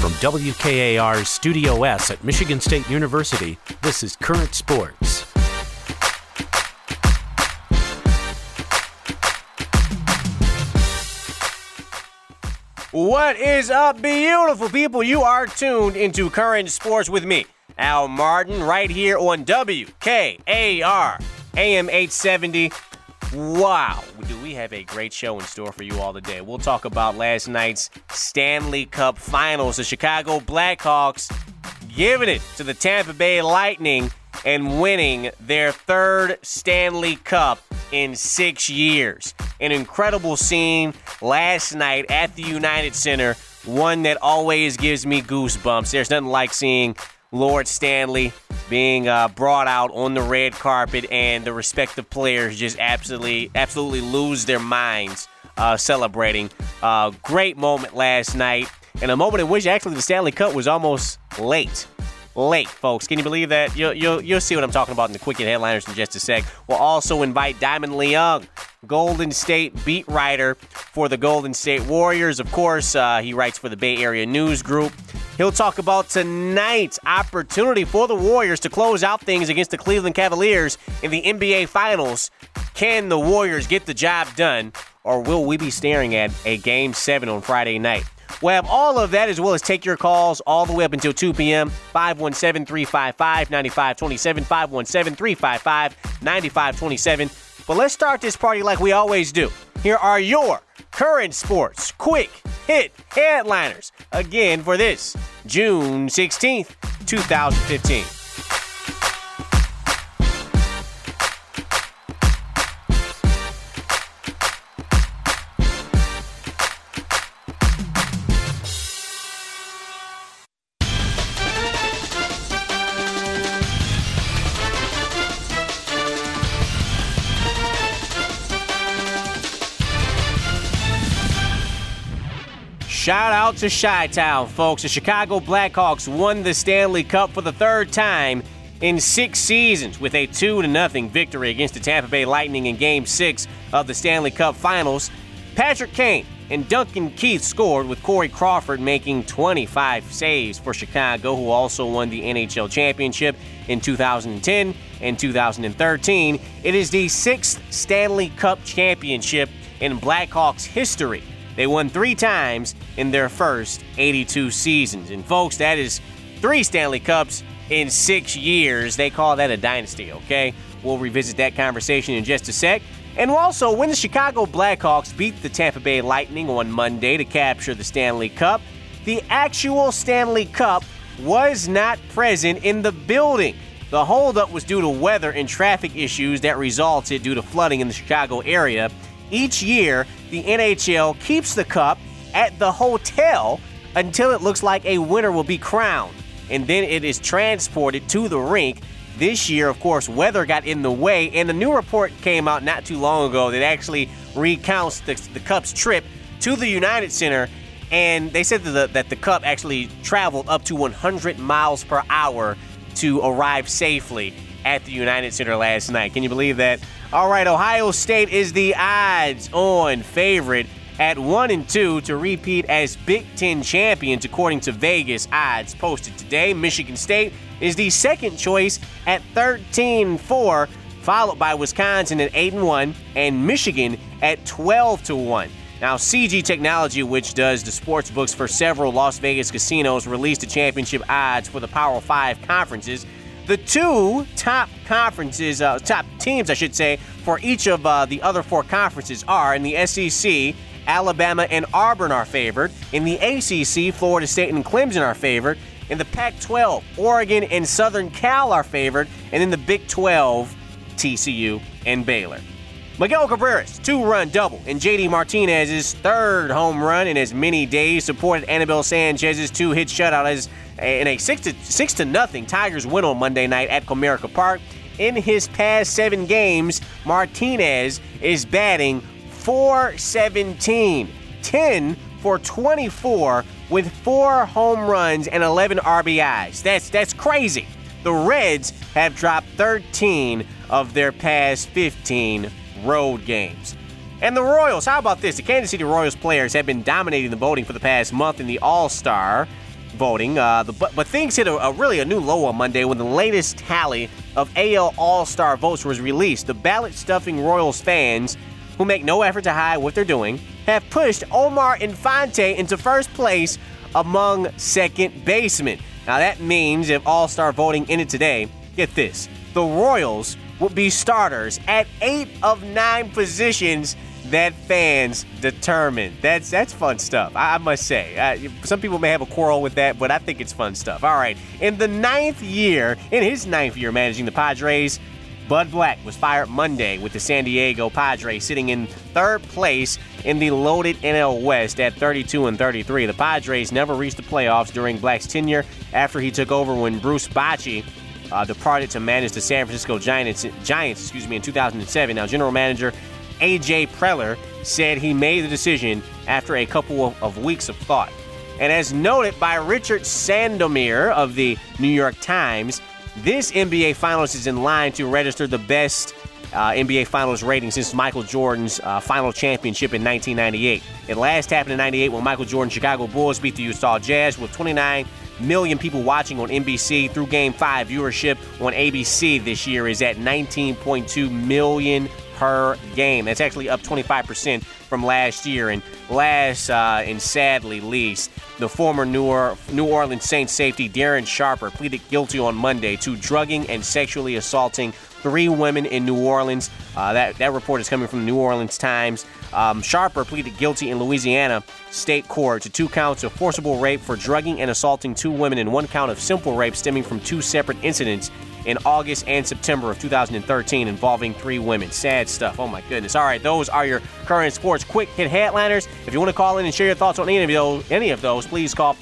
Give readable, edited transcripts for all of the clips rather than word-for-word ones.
From WKAR's Studio S at Michigan State University, this is Current Sports. What is up, beautiful people? You are tuned into Current Sports with me, Al Martin, right here on WKAR AM 870. Wow, do we have a great show in store for you all today. We'll talk about last night's Stanley Cup Finals. The Chicago Blackhawks giving it to the Tampa Bay Lightning and winning their third Stanley Cup in 6 years. An incredible scene last night at the United Center, one that always gives me goosebumps. There's nothing like seeing Lord Stanley being brought out on the red carpet and the respective players just absolutely lose their minds celebrating. Great moment last night, and a moment in which actually the Stanley Cup was almost late, folks. Can you believe that? You'll see what I'm talking about in the Quick Hit Headliners in just a sec. We'll also invite Diamond Leung, Golden State beat writer for the Golden State Warriors. Of course, he writes for the Bay Area News Group. He'll talk about tonight's opportunity for the Warriors to close out things against the Cleveland Cavaliers in the NBA Finals. Can the Warriors get the job done, or will we be staring at a Game 7 on Friday night? We'll have all of that as well as take your calls all the way up until 2 p.m. 517-355-9527, 517-355-9527. But let's start this party like we always do. Here are your Current Sports Quick Hit Headliners, again for this June 16th, 2015. Shout out to Chi-Town, folks. The Chicago Blackhawks won the Stanley Cup for the third time in 6 seasons with a 2-0 victory against the Tampa Bay Lightning in Game 6 of the Stanley Cup Finals. Patrick Kane and Duncan Keith scored, with Corey Crawford making 25 saves for Chicago, who also won the NHL championship in 2010 and 2013. It is the 6th Stanley Cup championship in Blackhawks history. They won 3 times in their first 82 seasons. And folks, that is 3 Stanley Cups in 6 years. They call that a dynasty, okay? We'll revisit that conversation in just a sec. And also, when the Chicago Blackhawks beat the Tampa Bay Lightning on Monday to capture the Stanley Cup, the actual Stanley Cup was not present in the building. The holdup was due to weather and traffic issues that resulted due to flooding in the Chicago area. Each year, the NHL keeps the cup at the hotel until it looks like a winner will be crowned, and then it is transported to the rink. This year, of course, weather got in the way, and a new report came out not too long ago that actually recounts the cup's trip to the United Center, and they said that the cup actually traveled up to 100 miles per hour to arrive safely at the United Center last night. Can you believe that? All right, Ohio State is the odds-on favorite at 1-2 to repeat as Big Ten champions, according to Vegas odds posted today. Michigan State is the second choice at 13-4, followed by Wisconsin at 8-1 and Michigan at 12-1. Now, CG Technology, which does the sports books for several Las Vegas casinos, released the championship odds for the Power 5 conferences. The 2 top conferences, top teams, I should say, for each of the other 4 conferences are in the SEC, Alabama and Auburn are favored. In the ACC, Florida State and Clemson are favored. In the Pac-12, Oregon and Southern Cal are favored. And in the Big 12, TCU and Baylor. Miguel Cabrera's 2-run double and J.D. Martinez's 3rd home run in as many days supported Anibal Sanchez's 2-hit shutout as in a 6-0 Tigers win on Monday night at Comerica Park. In his past 7 games, Martinez is batting .417, 10 for 24 with 4 home runs and 11 RBIs. That's crazy. The Reds have dropped 13 of their past 15 road games. And the Royals, how about this? The Kansas City Royals players have been dominating the voting for the past month in the All-Star voting. But things hit a new low on Monday when the latest tally of AL All-Star votes was released. The ballot-stuffing Royals fans, who make no effort to hide what they're doing, have pushed Omar Infante into first place among second basemen. Now that means if All-Star voting ended today, get this, the Royals would be starters at 8 of 9 positions that fans determine. That's fun stuff, I must say. Some people may have a quarrel with that, but I think it's fun stuff. All right, in his 9th year managing the Padres, Bud Black was fired Monday with the San Diego Padres sitting in third place in the loaded NL West at 32-33. The Padres never reached the playoffs during Black's tenure after he took over when Bruce Bochy departed to manage the San Francisco Giants in 2007. Now, General Manager A.J. Preller said he made the decision after a couple of weeks of thought. And as noted by Richard Sandomir of the New York Times, this NBA Finals is in line to register the best NBA Finals rating since Michael Jordan's final championship in 1998. It last happened in 98 when Michael Jordan's Chicago Bulls beat the Utah Jazz with 29 million people watching on NBC. Through Game 5, viewership on ABC this year is at 19.2 million per game. That's actually up 25% from last year. And last and sadly least, the former New Orleans Saints safety Darren Sharper pleaded guilty on Monday to drugging and sexually assaulting 3 women in New Orleans. That report is coming from the New Orleans Times. Sharper pleaded guilty in Louisiana State Court to 2 counts of forcible rape for drugging and assaulting 2 women and 1 count of simple rape stemming from 2 separate incidents in August and September of 2013 involving 3 women. Sad stuff. Oh, my goodness. All right, those are your current sports quick hit headliners. If you want to call in and share your thoughts on any of those, please call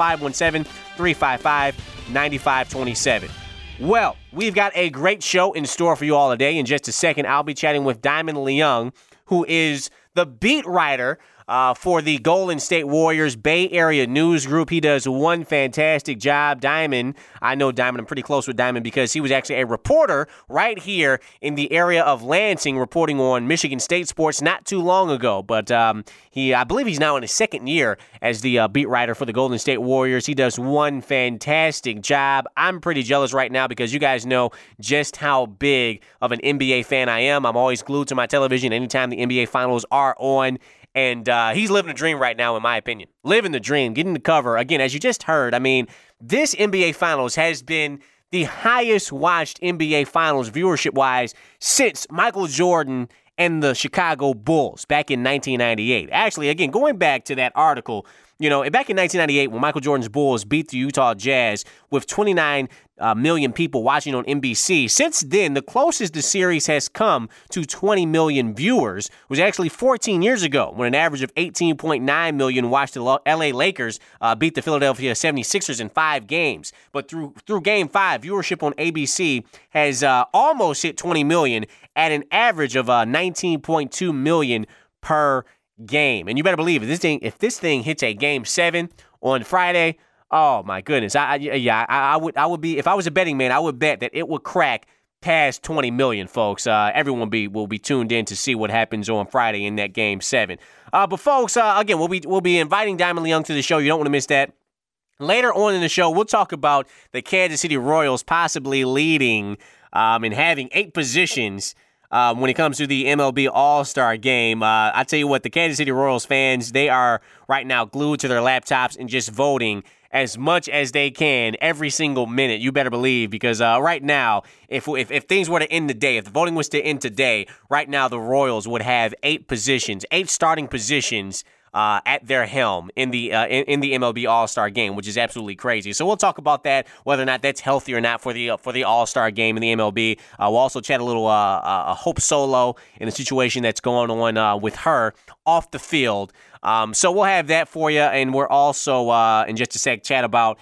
517-355-9527. Well, we've got a great show in store for you all today. In just a second, I'll be chatting with Diamond Leung, who is the beat writer for the Golden State Warriors Bay Area News Group. He does one fantastic job. Diamond, I know Diamond, I'm pretty close with Diamond because he was actually a reporter right here in the area of Lansing reporting on Michigan State sports not too long ago. But I believe he's now in his second year as the beat writer for the Golden State Warriors. He does one fantastic job. I'm pretty jealous right now because you guys know just how big of an NBA fan I am. I'm always glued to my television anytime the NBA Finals are on. And he's living a dream right now, in my opinion. Living the dream, getting the cover. Again, as you just heard, I mean, this NBA Finals has been the highest watched NBA Finals viewership-wise since Michael Jordan and the Chicago Bulls back in 1998. Actually, again, going back to that article, you know, back in 1998 when Michael Jordan's Bulls beat the Utah Jazz with 29 million people watching on NBC. Since then, the closest the series has come to 20 million viewers was actually 14 years ago when an average of 18.9 million watched the LA Lakers beat the Philadelphia 76ers in 5 games. But through Game 5, viewership on ABC has almost hit 20 million at an average of 19.2 million per game. And you better believe if this thing hits a Game 7 on Friday, oh my goodness. I would be, if I was a betting man, I would bet that it would crack past 20 million, folks. Everyone will be tuned in to see what happens on Friday in that Game 7. But folks, again, we'll be inviting Diamond Leung to the show. You don't want to miss that. Later on in the show, we'll talk about the Kansas City Royals possibly leading and having 8 positions when it comes to the MLB All-Star Game. I tell you what, the Kansas City Royals fans, they are right now glued to their laptops and just voting as much as they can every single minute. You better believe, because right now, if things were to end today, if the voting was to end today, right now the Royals would have 8 starting positions at their helm in the MLB All-Star Game, which is absolutely crazy. So we'll talk about that, whether or not that's healthy or not for the All-Star Game in the MLB. We'll also chat a little Hope Solo in the situation that's going on with her off the field. So we'll have that for you, and we're also in just a sec chat about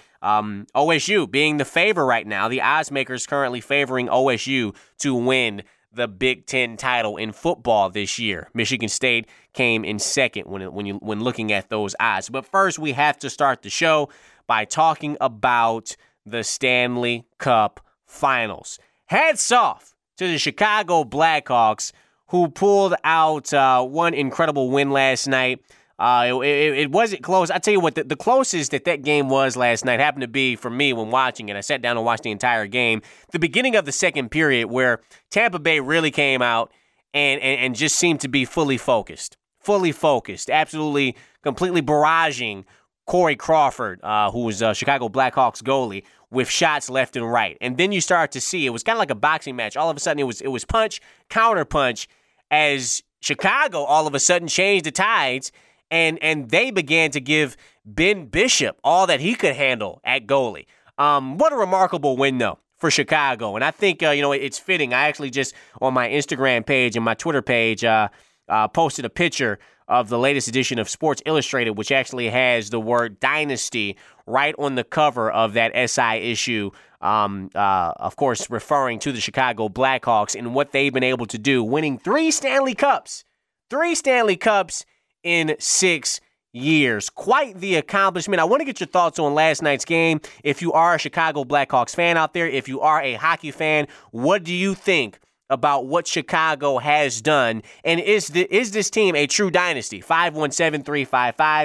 OSU being the favor right now. The odds makers currently favoring OSU to win the Big Ten title in football this year. Michigan State came in second when looking at those odds. But first, we have to start the show by talking about the Stanley Cup Finals. Hats off to the Chicago Blackhawks, who pulled out one incredible win last night It wasn't close. I tell you what, the closest that game was last night happened to be, for me, when watching it. I sat down and watched the entire game. The beginning of the second period, where Tampa Bay really came out and just seemed to be fully focused, absolutely, completely barraging Corey Crawford, who was Chicago Blackhawks goalie, with shots left and right. And then you start to see, it was kind of like a boxing match. All of a sudden, it was punch, counter punch, as Chicago all of a sudden changed the tides. And they began to give Ben Bishop all that he could handle at goalie. What a remarkable win, though, for Chicago. And I think, it's fitting. I actually just, on my Instagram page and my Twitter page, posted a picture of the latest edition of Sports Illustrated, which actually has the word dynasty right on the cover of that SI issue, of course, referring to the Chicago Blackhawks and what they've been able to do, winning 3 Stanley Cups. 3 Stanley Cups in 6 years. Quite the accomplishment. I want to get your thoughts on last night's game. If you are a Chicago Blackhawks fan out there, if you are a hockey fan, what do you think about what Chicago has done? And is this team a true dynasty? 517-355-9527,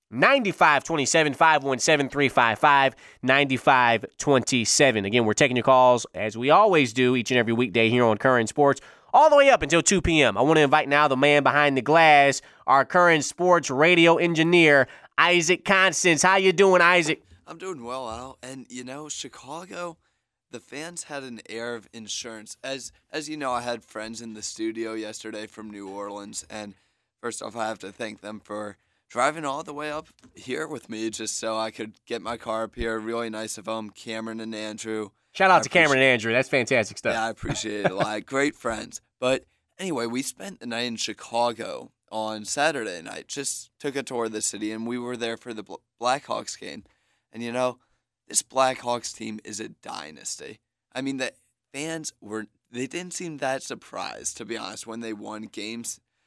517-355-9527. Again, we're taking your calls, as we always do, each and every weekday here on Current Sports, all the way up until 2 p.m. I want to invite now the man behind the glass, our Current Sports radio engineer, Isaac Constance. How you doing, Isaac? I'm doing well, Al. And, Chicago, the fans had an air of insurance. As you know, I had friends in the studio yesterday from New Orleans, and first off, I have to thank them for driving all the way up here with me just so I could get my car up here. Really nice of them, Cameron and Andrew. Shout out to Cameron and Andrew. That's fantastic stuff. Yeah, I appreciate it a lot. Great friends. But anyway, we spent the night in Chicago on Saturday night. Just took a tour of the city, and we were there for the Blackhawks game. And, this Blackhawks team is a dynasty. I mean, the fans they didn't seem that surprised, to be honest, when they won Game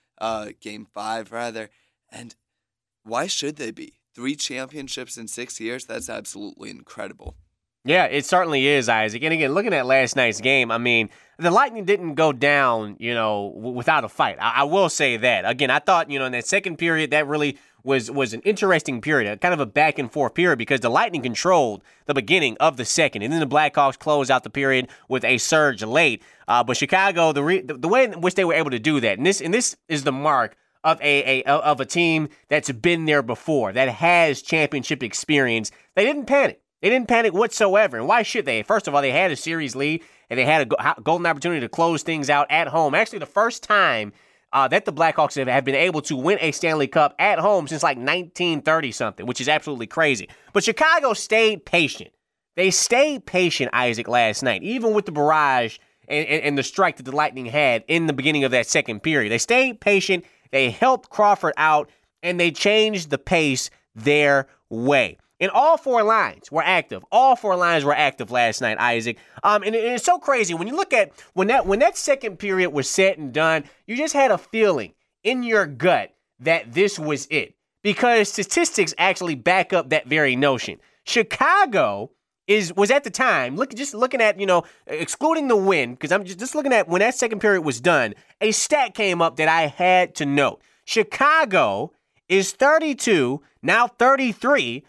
5, rather. And why should they be? 3 championships in 6 years? That's absolutely incredible. Yeah, it certainly is, Isaac. And again, looking at last night's game, I mean, the Lightning didn't go down, without a fight. I will say that. Again, I thought, in that second period, that really was an interesting period, kind of a back and forth period, because the Lightning controlled the beginning of the second, and then the Blackhawks closed out the period with a surge late. But Chicago, the way in which they were able to do that, and this is the mark of a team that's been there before, that has championship experience. They didn't panic. They didn't panic whatsoever. And why should they? First of all, they had a series lead, and they had a golden opportunity to close things out at home. Actually, the first time that the Blackhawks have been able to win a Stanley Cup at home since like 1930-something, which is absolutely crazy. But Chicago stayed patient. They stayed patient, Isaac, last night, even with the barrage and the strike that the Lightning had in the beginning of that second period. They stayed patient. They helped Crawford out, and they changed the pace their way. And all 4 lines were active. All 4 lines were active last night, Isaac. And it's so crazy. When you look at when that second period was said and done, you just had a feeling in your gut that this was it. Because statistics actually back up that very notion. Chicago was at the time, looking at, excluding the win, because I'm just looking at when that second period was done, a stat came up that I had to note. Chicago is 32, now 33,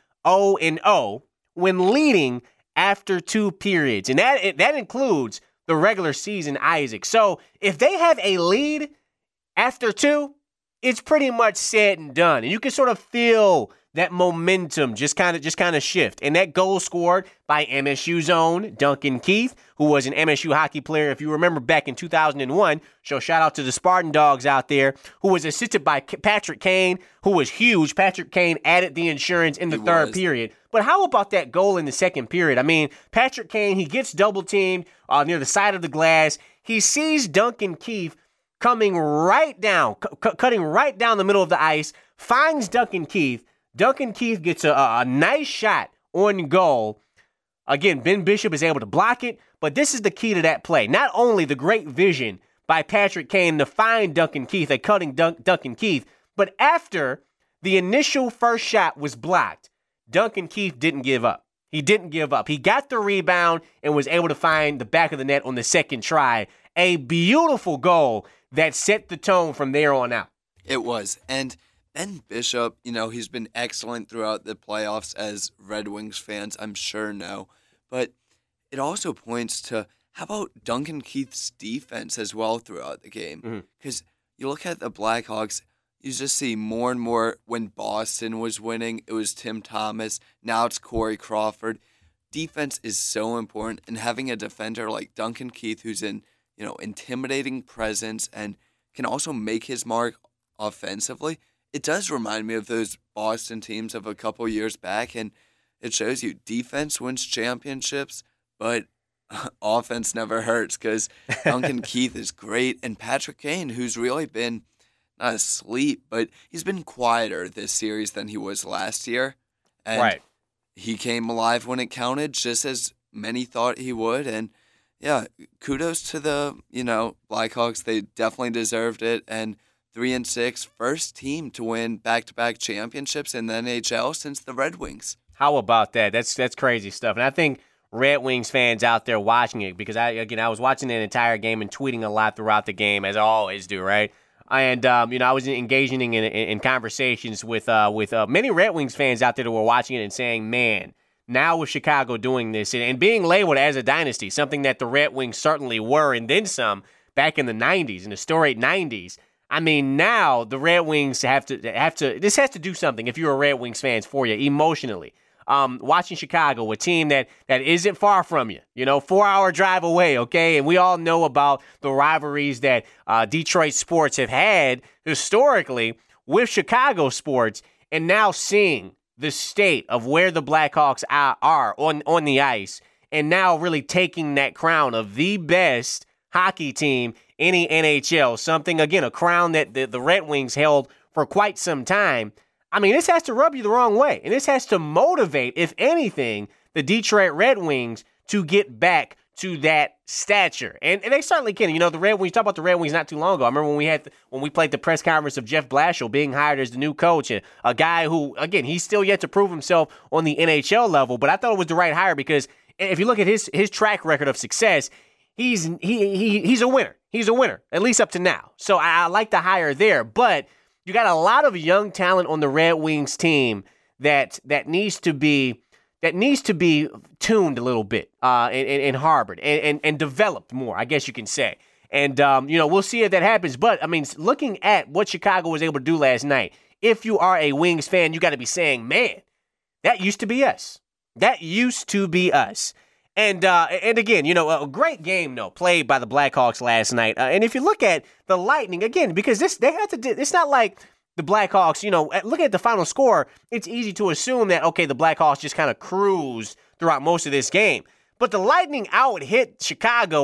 0-0 when leading after 2 periods. And that includes the regular season, Isaac. So if they have a lead after 2, it's pretty much said and done. And you can sort of feel that momentum just kind of shift. And that goal scored by MSU's own Duncan Keith, who was an MSU hockey player, if you remember, back in 2001. So shout out to the Spartan Dogs out there, who was assisted by Patrick Kane, who was huge. Patrick Kane added the insurance in the third period. But how about that goal in the second period? I mean, Patrick Kane, he gets double-teamed near the side of the glass. He sees Duncan Keith coming right down, cutting right down the middle of the ice, finds Duncan Keith. Duncan Keith gets a nice shot on goal. Again, Ben Bishop is able to block it, but this is the key to that play. Not only the great vision by Patrick Kane to find Duncan Keith, cutting Duncan Keith, but after the initial first shot was blocked, Duncan Keith didn't give up. He didn't give up. He got the rebound and was able to find the back of the net on the second try. A beautiful goal that set the tone from there on out. It was. And Ben Bishop, he's been excellent throughout the playoffs, as Red Wings fans, I'm sure, know. But it also points to how about Duncan Keith's defense as well throughout the game? Because you look at the Blackhawks, you just see more and more. When Boston was winning, it was Tim Thomas. Now it's Corey Crawford. Defense is so important, and having a defender like Duncan Keith, who's in intimidating presence and can also make his mark offensively, it does remind me of those Boston teams of a couple years back, and it shows you defense wins championships, but offense never hurts, because Duncan Keith is great, and Patrick Kane, who's really been not asleep, but he's been quieter this series than he was last year. And right. He came alive when it counted, just as many thought he would. And yeah, kudos to the, Blackhawks. They definitely deserved it. And 3-6, first team to win back-to-back championships in the NHL since the Red Wings. How about that? That's crazy stuff. And I think Red Wings fans out there watching it, because I was watching the entire game and tweeting a lot throughout the game, as I always do, right? And I was engaging in conversations with many Red Wings fans out there that were watching it and saying, man, now with Chicago doing this and being labeled as a dynasty, something that the Red Wings certainly were, and then some back in the 90s, in the storied 90s. I mean, now the Red Wings have to. This has to do something if you're a Red Wings fan for you emotionally. Watching Chicago, a team that isn't far from you, 4-hour drive away, okay? And we all know about the rivalries that Detroit sports have had historically with Chicago sports, and now seeing the state of where the Blackhawks are on the ice, and now really taking that crown of the best hockey team in the NHL, something, again, a crown that the Red Wings held for quite some time. I mean, this has to rub you the wrong way, and this has to motivate, if anything, the Detroit Red Wings to get back to that stature. And they certainly can. The Red Wings, you talked about the Red Wings not too long ago. I remember when we played the press conference of Jeff Blashill being hired as the new coach, and a guy who, again, he's still yet to prove himself on the NHL level, but I thought it was the right hire, because if you look at his track record of success, he's a winner. He's a winner, at least up to now. So I like the hire there, but you got a lot of young talent on the Red Wings team that needs to be tuned a little bit and harbored and developed more, I guess you can say. And we'll see if that happens. But I mean, looking at what Chicago was able to do last night, if you are a Wings fan, you got to be saying, man, that used to be us. That used to be us. And again, a great game, played by the Blackhawks last night. And if you look at the Lightning, again, because it's not like the Blackhawks, looking at the final score, it's easy to assume that, okay, the Blackhawks just kind of cruised throughout most of this game. But the Lightning out-hit Chicago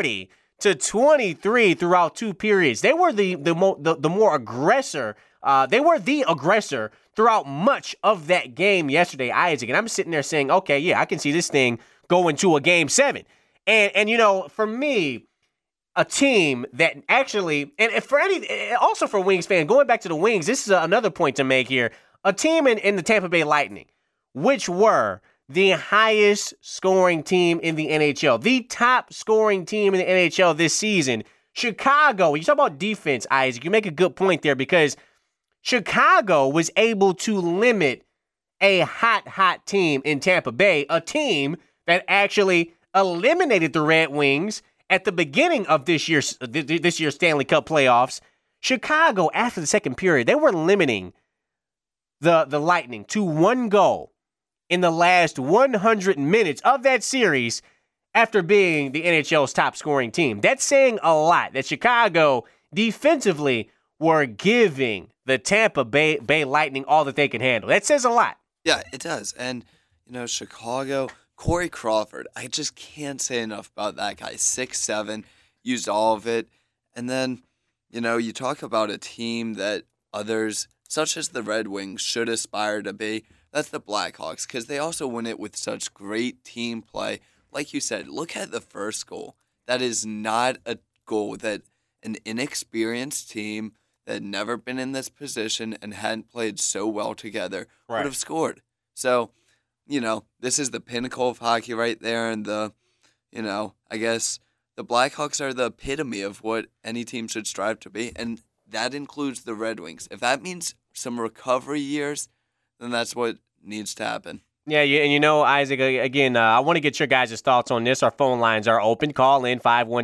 40-23 throughout two periods. They were the more aggressor. They were the aggressor throughout much of that game yesterday, Isaac. And I'm sitting there saying, okay, yeah, I can see this thing going to a Game 7. And for me, a team that actually, and also for Wings fan, going back to the Wings, this is another point to make here. A team in the Tampa Bay Lightning, which were the highest scoring team in the NHL, the top scoring team in the NHL this season. Chicago, you talk about defense, Isaac, you make a good point there, because Chicago was able to limit a hot team in Tampa Bay, a team that actually eliminated the Red Wings at the beginning of this year's Stanley Cup playoffs. Chicago, after the second period, they were limiting the Lightning to one goal in the last 100 minutes of that series after being the NHL's top scoring team. That's saying a lot, that Chicago defensively were giving the Tampa Bay Lightning all that they can handle. That says a lot. Yeah, it does. And, Chicago, Corey Crawford, I just can't say enough about that guy. 6'7", used all of it. And then, you talk about a team that others, such as the Red Wings, should aspire to be. That's the Blackhawks, because they also win it with such great team play. Like you said, look at the first goal. That is not a goal that an inexperienced team that had never been in this position and hadn't played so well together would have scored. So, this is the pinnacle of hockey right there, and I guess the Blackhawks are the epitome of what any team should strive to be, and that includes the Red Wings. If that means some recovery years, then that's what needs to happen. Yeah, and Isaac, again, I want to get your guys' thoughts on this. Our phone lines are open. Call in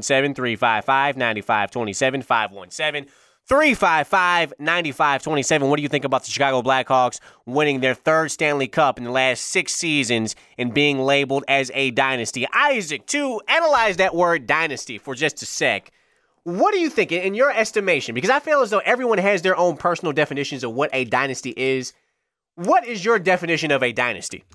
517-355-9527, 517-355-9527. What do you think about the Chicago Blackhawks winning their third Stanley Cup in the last 6 seasons and being labeled as a dynasty? Isaac, to analyze that word dynasty for just a sec, what do you think in your estimation? Because I feel as though everyone has their own personal definitions of what a dynasty is. What is your definition of a dynasty?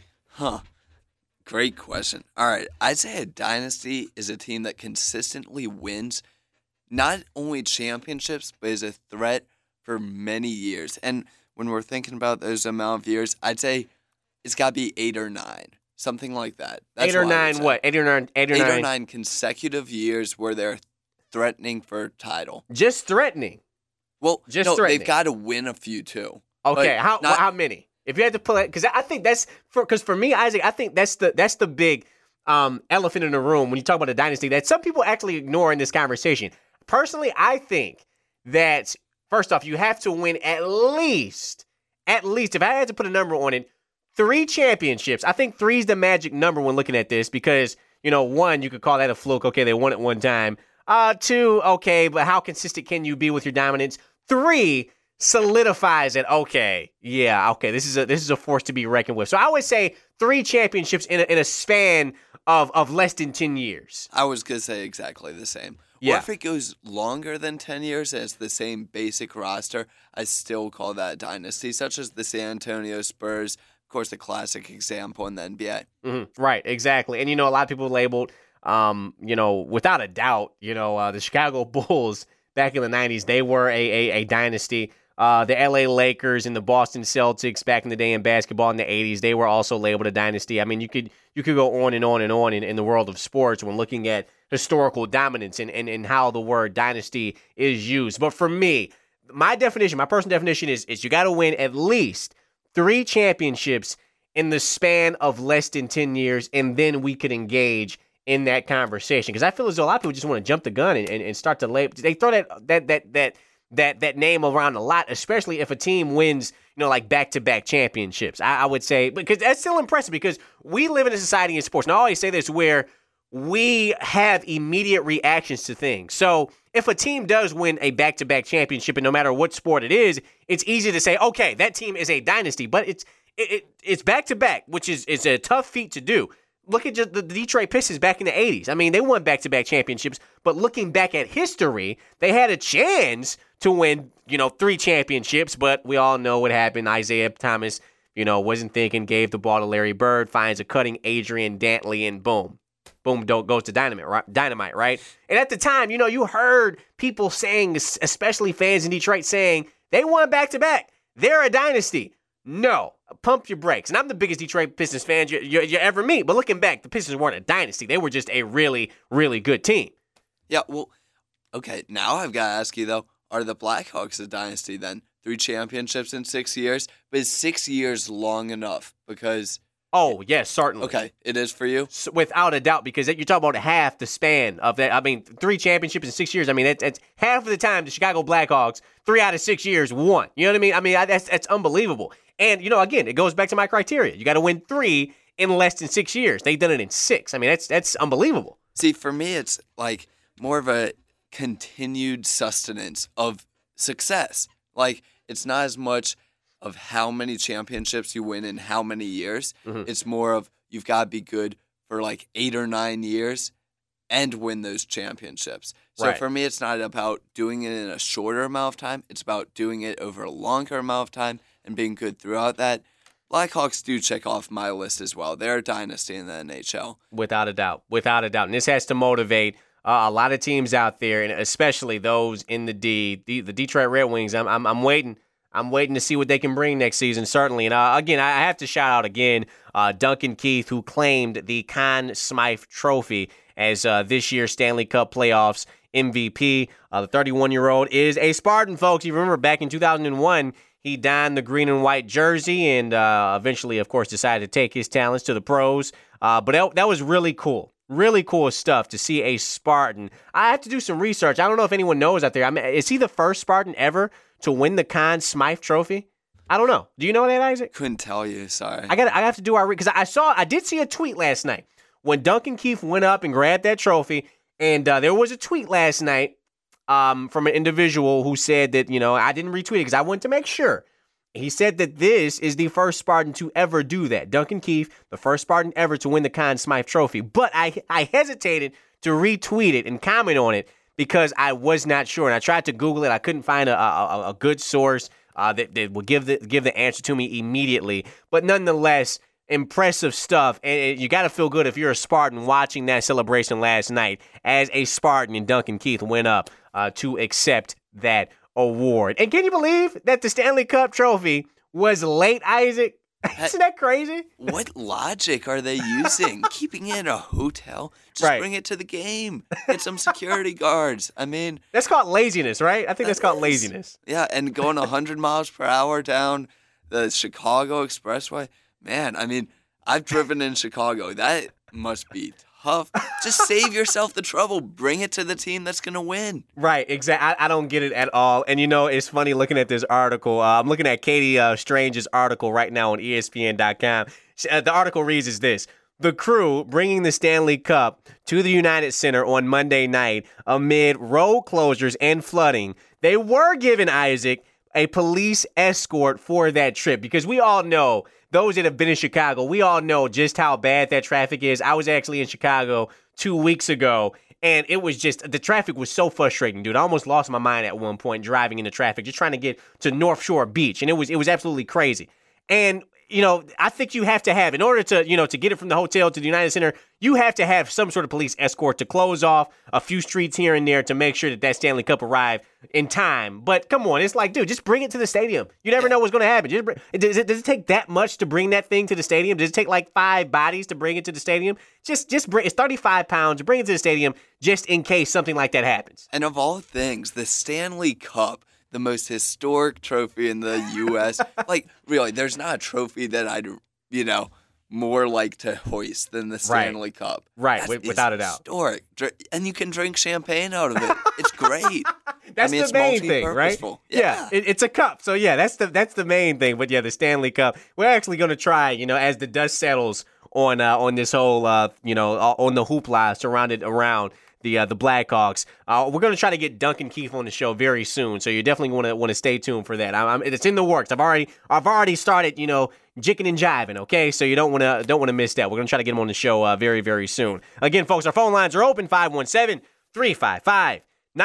Great question. All right. I'd say a dynasty is a team that consistently wins not only championships, but is a threat for many years. And when we're thinking about those amount of years, I'd say it's got to be 8 or 9, something like that. That's 8 or 9 what? 8 or 9? 8 or 9 consecutive years where they're threatening for a title. Just threatening? Well, they've got to win a few too. Okay, how many? If you had to pull it, because I think for me, Isaac, I think that's the big elephant in the room when you talk about a dynasty that some people actually ignore in this conversation. Personally, I think that first off, you have to win at least if I had to put a number on it, 3 championships. I think 3 is the magic number when looking at this because 1, you could call that a fluke. Okay, they won it one time. 2, okay, but how consistent can you be with your dominance? 3 solidifies it. Okay, this is a force to be reckoned with. So I would say 3 championships in a span of less than 10 years. I was gonna say exactly the same. Yeah. Or if it goes longer than 10 years and it's the same basic roster, I still call that a dynasty, such as the San Antonio Spurs, of course, the classic example in the NBA. Mm-hmm. Right, exactly. And a lot of people labeled, without a doubt, the Chicago Bulls back in the 90s, they were a dynasty. The LA Lakers and the Boston Celtics back in the day in basketball in the 80s, they were also labeled a dynasty. I mean, you could go on and on and on in the world of sports when looking at historical dominance and how the word dynasty is used. But for me, my personal definition is you got to win at least 3 championships in the span of less than 10 years, and then we could engage in that conversation. Because I feel as though a lot of people just want to jump the gun and start to label. They throw that name around a lot, especially if a team wins, like back-to-back championships. I would say, because that's still impressive because we live in a society in sports. And I always say this where we have immediate reactions to things. So if a team does win a back-to-back championship, and no matter what sport it is, it's easy to say, okay, that team is a dynasty. But it's back-to-back, which is a tough feat to do. Look at just the Detroit Pistons back in the 80s. I mean, they won back-to-back championships, but looking back at history, they had a chance to win, 3 championships, but we all know what happened. Isaiah Thomas, wasn't thinking, gave the ball to Larry Bird, finds a cutting Adrian Dantley, and boom, goes to dynamite, right? And at the time, you heard people saying, especially fans in Detroit, saying, they won back-to-back. They're a dynasty. No, pump your brakes. And I'm the biggest Detroit Pistons fan you ever meet. But looking back, the Pistons weren't a dynasty. They were just a really, really good team. Yeah, well, okay, now I've got to ask you, though, are the Blackhawks a dynasty then? 3 championships in 6 years? But is 6 years long enough? Because... Oh, yes, certainly. Okay, it is for you? So, without a doubt, because you're talking about half the span of that. I mean, 3 championships in 6 years. I mean, that's half of the time the Chicago Blackhawks, 3 out of 6 years, won. You know what I mean? I mean, that's unbelievable. And, again, it goes back to my criteria. You got to win 3 in less than 6 years. They've done it in 6. I mean, that's unbelievable. See, for me, it's like more of a continued sustenance of success. Like, it's not as much of how many championships you win in how many years. Mm-hmm. It's more of you've got to be good for like 8 or 9 years and win those championships. So right. For me, it's not about doing it in a shorter amount of time. It's about doing it over a longer amount of time and being good throughout that. Blackhawks do check off my list as well. They're a dynasty in the NHL. Without a doubt. And this has to motivate a lot of teams out there, and especially those in the Detroit Red Wings. I'm waiting. I'm waiting to see what they can bring next season, certainly. And again, I have to shout out again Duncan Keith, who claimed the Conn Smythe Trophy as this year's Stanley Cup Playoffs MVP. The 31-year-old is a Spartan, folks. You remember back in 2001, he donned the green and white jersey and eventually, of course, decided to take his talents to the pros. But that was really cool. Really cool stuff to see a Spartan. I have to do some research. I don't know if anyone knows out there. I mean, is he the first Spartan ever to win the Conn Smythe Trophy? I don't know. Do you know that, Isaac? Couldn't tell you. Sorry. I have to do our because I did see a tweet last night when Duncan Keith went up and grabbed that trophy, and there was a tweet last night from an individual who said that I didn't retweet it because I wanted to make sure. He said that this is the first Spartan to ever do that. Duncan Keith, the first Spartan ever to win the Conn Smythe Trophy. But I hesitated to retweet it and comment on it because I was not sure, and I tried to Google it. I couldn't find a good source that would give the answer to me immediately. But nonetheless, impressive stuff, and you got to feel good if you're a Spartan watching that celebration last night as a Spartan and Duncan Keith went up to accept that award. And can you believe that the Stanley Cup trophy was late, Isaac? Isn't that crazy? What logic are they using? Keeping it in a hotel? Just bring it to the game. Get some security guards. I mean... That's called laziness, right? I think that's called laziness. Yeah, and going 100 miles per hour down the Chicago Expressway. Man, I mean, I've driven in Chicago. That must be tough. Just save yourself the trouble. Bring it to the team that's going to win. Right, exactly. I don't get it at all. And, it's funny looking at this article. I'm looking at Katie Strange's article right now on ESPN.com. The article reads as this. The crew bringing the Stanley Cup to the United Center on Monday night amid road closures and flooding. They were given, Isaac, a police escort for that trip because we all know, those that have been in Chicago, we all know just how bad that traffic is. I was actually in Chicago 2 weeks ago, and it was just, the traffic was so frustrating, dude. I almost lost my mind at one point driving in the traffic, just trying to get to North Shore Beach, and it was absolutely crazy. And I think you have to have, in order to, to get it from the hotel to the United Center, you have to have some sort of police escort to close off a few streets here and there to make sure that Stanley Cup arrived in time. But come on, it's like, dude, just bring it to the stadium. You never know what's going to happen. Does it take that much to bring that thing to the stadium? Does it take like 5 bodies to bring it to the stadium? Just bring, it's 35 pounds. Bring it to the stadium just in case something like that happens. And of all things, the Stanley Cup, the most historic trophy in the U.S. Like, really, there's not a trophy that I'd, more like to hoist than the Stanley Cup. Right, without a doubt. Historic. And you can drink champagne out of it. It's great. That's the main thing, right? Yeah, it's a cup. So, yeah, that's the main thing. But, yeah, the Stanley Cup. We're actually going to try, as the dust settles on this whole, on the hoopla surrounded around the Blackhawks. We're going to try to get Duncan Keith on the show very soon, so you definitely want to stay tuned for that. It's in the works. I've already started, jicking and jiving. Okay, so you don't want to miss that. We're going to try to get him on the show very, very soon. Again, folks, our phone lines are open: 517-355-9527,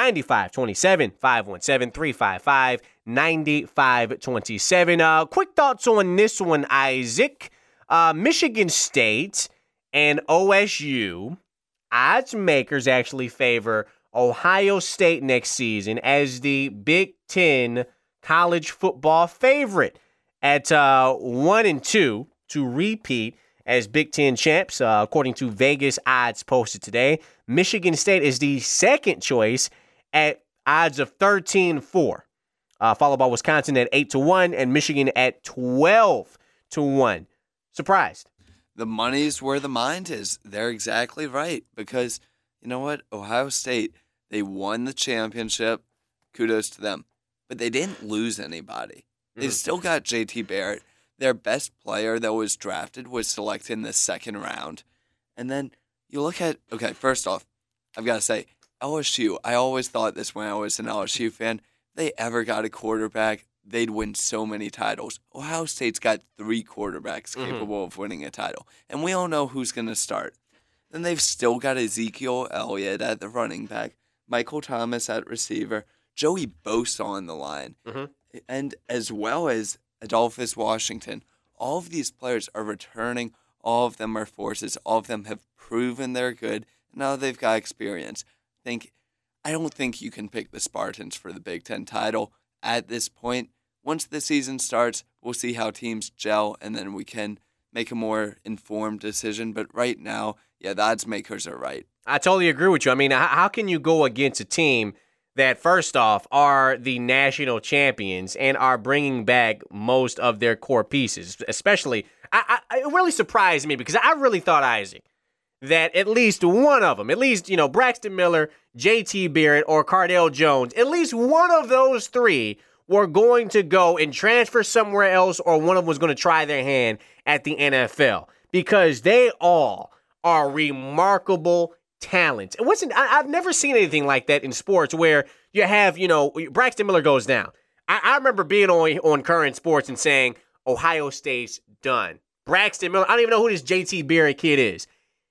517-355-9527. Quick thoughts on this one, Isaac. Michigan State and OSU. Odds makers actually favor Ohio State next season as the Big Ten college football favorite at 1-2 to repeat as Big Ten champs, according to Vegas odds posted today. Michigan State is the second choice at odds of 13-4, followed by Wisconsin at 8-1 and Michigan at 12-1. Surprised? The money's where the mind is. They're exactly right. Because, you know what? Ohio State, they won the championship. Kudos to them. But they didn't lose anybody. They've still got J.T. Barrett. Their best player that was drafted was selected in the second round. And then you look at, okay, first off, I've got to say, LSU, I always thought this when I was an LSU fan, if they ever got a quarterback, they'd win so many titles. Ohio State's got 3 quarterbacks capable of winning a title. And we all know who's going to start. Then they've still got Ezekiel Elliott at the running back, Michael Thomas at receiver, Joey Bosa on the line, and as well as Adolphus Washington. All of these players are returning. All of them are forces. All of them have proven they're good. Now they've got experience. I don't think you can pick the Spartans for the Big Ten title at this point. Once the season starts, we'll see how teams gel, and then we can make a more informed decision. But right now, yeah, the odds makers are right. I totally agree with you. I mean, how can you go against a team that, first off, are the national champions and are bringing back most of their core pieces? Especially, it really surprised me because I really thought, Isaac, that at least one of them, Braxton Miller, J.T. Barrett, or Cardale Jones, at least one of those 3 were going to go and transfer somewhere else, or one of them was going to try their hand at the NFL, because they all are remarkable talents. I've never seen anything like that in sports where you have, Braxton Miller goes down. I remember being on Current Sports and saying, Ohio State's done. Braxton Miller, I don't even know who this JT Barrett kid is.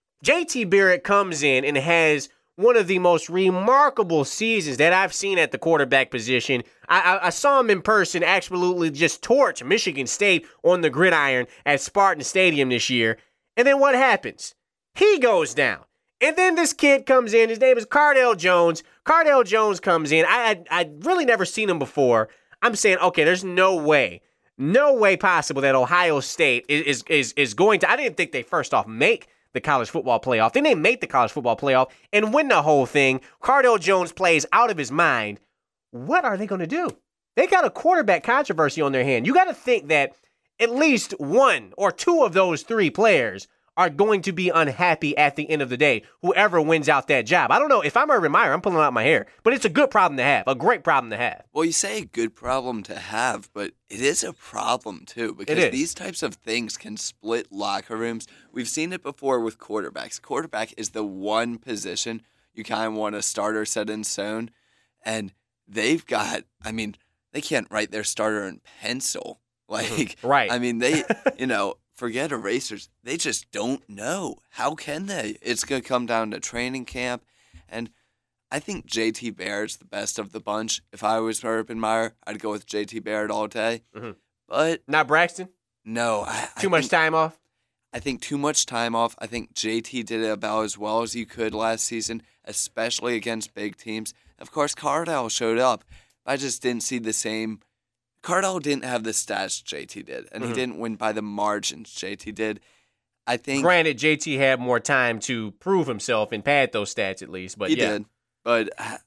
JT Barrett comes in and has one of the most remarkable seasons that I've seen at the quarterback position. I saw him in person absolutely just torch Michigan State on the gridiron at Spartan Stadium this year. And then what happens? He goes down. And then this kid comes in. His name is Cardale Jones. Cardale Jones comes in. I'd really never seen him before. I'm saying, okay, there's no way possible that Ohio State is going to. I didn't think they first off make the college football playoff. Then they make the college football playoff and win the whole thing. Cardale Jones plays out of his mind. What are they going to do? They got a quarterback controversy on their hand. You got to think that at least one or two of those three players are going to be unhappy at the end of the day, whoever wins out that job. I don't know. If I'm Urban Meyer, I'm pulling out my hair. But it's a good problem to have, a great problem to have. Well, you say a good problem to have, but it is a problem, too, because these types of things can split locker rooms. We've seen it before with quarterbacks. Quarterback is the one position you kind of want a starter set in stone, and they've got, they can't write their starter in pencil. Right. They, forget erasers. They just don't know. How can they? It's going to come down to training camp. And I think JT Barrett's the best of the bunch. If I was Urban Meyer, I'd go with JT Barrett all day. Mm-hmm. But not Braxton? No. Too much time off? I think too much time off. I think JT did it about as well as he could last season, especially against big teams. Of course, Cardale showed up. I just didn't see the same. Cardale didn't have the stats JT did, and he didn't win by the margins JT did. I think. Granted, JT had more time to prove himself and pad those stats at least, but he did. But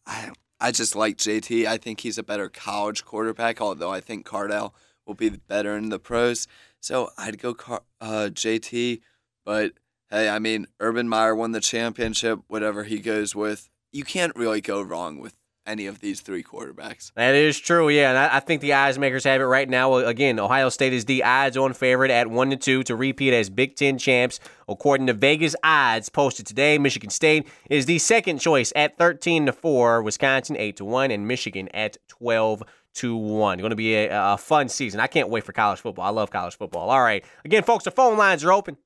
I just like JT. I think he's a better college quarterback, although I think Cardale will be better in the pros. So I'd go JT. But hey, Urban Meyer won the championship. Whatever he goes with, you can't really go wrong with any of these three quarterbacks. That is true, yeah. And I think the odds makers have it right now. Again, Ohio State is the odds-on favorite at 1-2 to repeat as Big Ten champs. According to Vegas odds posted today, Michigan State is the second choice at 13-4, Wisconsin 8-1, and Michigan at 12-1. Going to be a fun season. I can't wait for college football. I love college football. All right. Again, folks, the phone lines are open.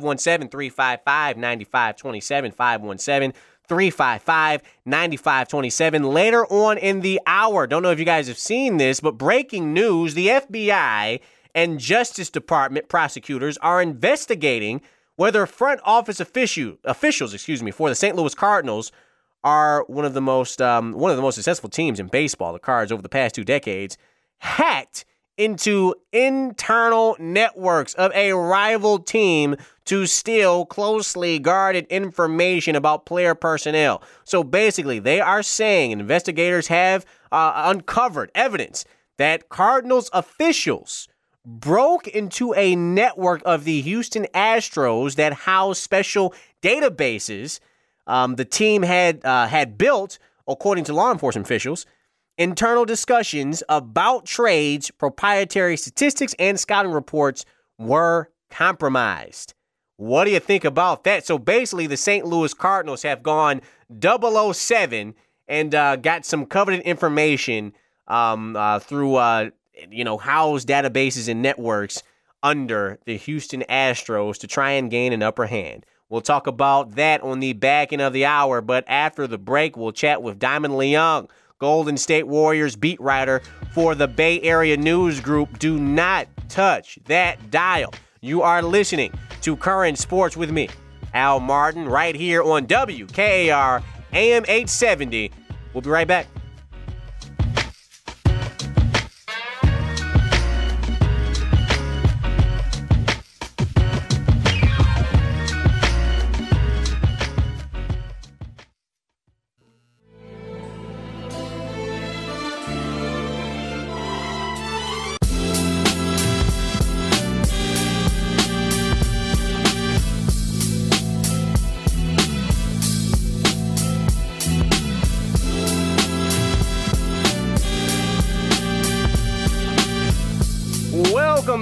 517-355-9527, 517-355-9527. Later on in the hour, don't know if you guys have seen this, but breaking news, the FBI and Justice Department prosecutors are investigating whether front office officials for the St. Louis Cardinals are one of the most successful teams in baseball, the Cards, over the past 2 decades, hacked into internal networks of a rival team to steal closely guarded information about player personnel. So basically, they are saying investigators have uncovered evidence that Cardinals officials broke into a network of the Houston Astros that house special databases the team had built, according to law enforcement officials. Internal discussions about trades, proprietary statistics, and scouting reports were compromised. What do you think about that? So basically, the St. Louis Cardinals have gone 007 and got some coveted information through housed databases and networks under the Houston Astros to try and gain an upper hand. We'll talk about that on the back end of the hour, but after the break, we'll chat with Diamond Leung, Golden State Warriors beat writer for the Bay Area News Group. Do not touch that dial. You are listening to Current Sports with me, Al Martin, right here on WKAR AM 870. We'll be right back.